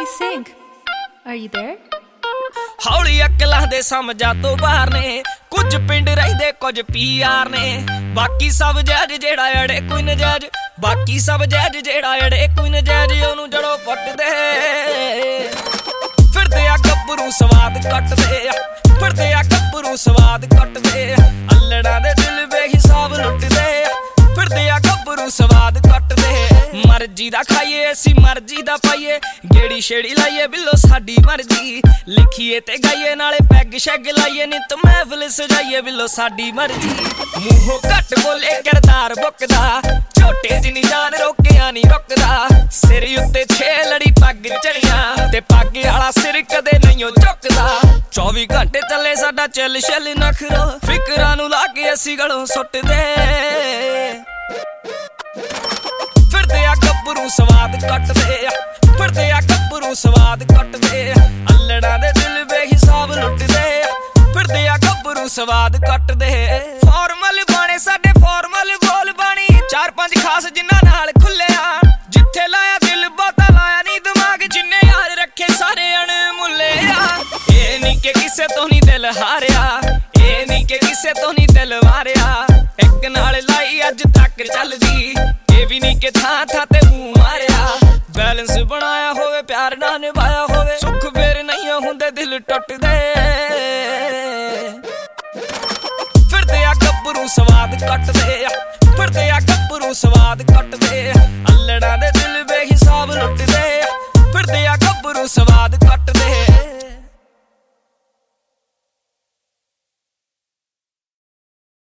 Hey Sink, are you there? ਹੌਲੀ ਅਕਲਾਂ ਦੇ ਸਮਝਾਂ ਤੋਂ ਬਾਹਰ ਨੇ ਕੁਝ ਪਿੰਡ ਰਹਿੰਦੇ ਕੁਝ ਪੀਆਰ ਨੇ ਬਾਕੀ ਸਭ ਜਾਇਜ਼ ਜਿਹੜਾ ਅੜੇ ਕੋਈ ਨਜਾਇਜ਼ ਬਾਕੀ ਸਭ ਜਾਇਜ਼ ਜਿਹੜਾ ਅੜੇ ਕੋਈ ਨਜਾਇਜ਼ ਉਹਨੂੰ ਜੜੋਂ ਪੱਟਦੇ ਫਿਰਦੇ ਆ ਗੱਭਰੂ ਸਵਾਦ ਕੱਟਦੇ ਫਿਰਦੇ ਆ ਗੱਭਰੂ ਸਵਾਦ ਕੱਟਦੇ ਅੱਲੜਾਂ ਦੇ ਦਿਲ ਬੇਹਿਸਾਬ ਲੁੱਟਦੇ ਫਿਰਦੇ ਆ ਗੱਭਰੂ ਸਵਾਦ ਕੱਟਦੇ ਮਰਜੀ ਦਾ ਖਾਈਏ ਅਸੀਂ ਮਰਜੀ ਦਾ ਪਾਈਏ ਗੇੜੀ ਛੇੜੀ ਲਾਈਏ ਬਿੱਲੋ ਸਾਡੀ ਮਰਜੀ ਲਿਖੀਏ ਤੇ ਗਾਈਏ ਨਾਲੇ ਪੈਗ ਸ਼ੈਗ ਲਾਈਏ ਨਿਤ ਮਹਿਫਿਲ ਸਜਾਈਏ ਬਿੱਲੋ ਸਾਡੀ ਮਰਜੀ ਮੂੰਹੋਂ ਘੱਟ ਬੋਲੇ ਕਿਰਦਾਰ ਬੁੱਕਦਾ ਝੋਟੇ ਜਿੰਨੀ ਜਾਨ ਰੋਕਿਆ ਨਹੀਂ ਰੁਕਦਾ ਸਿਰ ਉੱਤੇ ਛੇ ਲੜੀ ਪੱਗ ਚੜੀਆਂ ਤੇ ਪੱਗ ਵਾਲਾ ਸਿਰ ਕਦੇ ਨਹੀਂ ਝੁਕਦਾ 24 ਘੰਟੇ ਚੱਲੇ ਸਾਡਾ ਚੱਲ ਛੱਲ ਨਖਰਾ ਫਿਕਰਾਂ ਨੂੰ ਲਾ ਕੇ ਅਸੀਂ ਗਲੋਂ ਸੁੱਟਦੇ ਫਿਰਦੇ ਆ ਗੱਭਰੂ ਸਵਾਦ ਕੱਟਦੇ ਫਿਰਦੇ ਆ ਗੱਭਰੂ ਸਵਾਦ ਕੱਟਦੇ ਅੱਲੜਾਂ ਦੇ ਦਿਲ ਬੇਹਿਸਾਬ ਲੁੱਟਦੇ ਫਿਰਦੇ ਆ ਗੱਭਰੂ ਸਵਾਦ ਕੱਟਦੇ ਫਾਰਮਲ ਬਾਣੇ ਸਾਡੇ ਫਾਰਮਲ ਬੋਲ ਬਾਣੀ 4-5 ਖਾਸ ਜਿਨ੍ਹਾਂ ਨਾਲ ਖੁੱਲਿਆ ਜਿੱਥੇ ਲਾਇਆ ਦਿਲ ਬਹੁਤਾ ਲਾਇਆ ਨਹੀਂ ਦਿਮਾਗ ਜਿੰਨੇ ਯਾਰ ਰੱਖੇ ਸਾਰੇ ਅਣਮੁੱਲੇ ਆ ਇਹ ਨਹੀਂ ਕਿ ਕਿਸੇ ਤੋਂ ਨਹੀਂ ਦਿਲ ਹਾਰਿਆ ਇਹ ਨਹੀਂ ਕਿ ਕਿਸੇ ਤੋਂ ਨਹੀਂ ਦਿਲ ਵਾਰਿਆ ਇੱਕ ਨਾਲ ਲਾਈ ਅੱਜ ਤੱਕ ਚੱਲਦੀ ਇਹ ਵੀ ਨਹੀਂ ਕਿ ਥਾਂ ਥਾਂ ਤੇ ਮੂੰਹ ਮਾਰਿਆ ਬੈਲੈਂਸ ਬਣਾਇਆ ਹੋਵੇ ਪਿਆਰ ਨਾਲ ਨਿਭਾਇਆ ਹੋਵੇ ਸੁੱਖ ਫੇਰ ਨਹੀਂ ਹੁੰਦੇ ਦਿਲ ਟੁੱਟਦੇ ਫਿਰਦੇ ਆ ਗੱਭਰੂ ਸਵਾਦ ਕੱਟਦੇ ਫਿਰਦੇ ਆ ਗੱਭਰੂ ਸਵਾਦ ਕੱਟਦੇ ਅੱਲੜਾਂ ਦੇ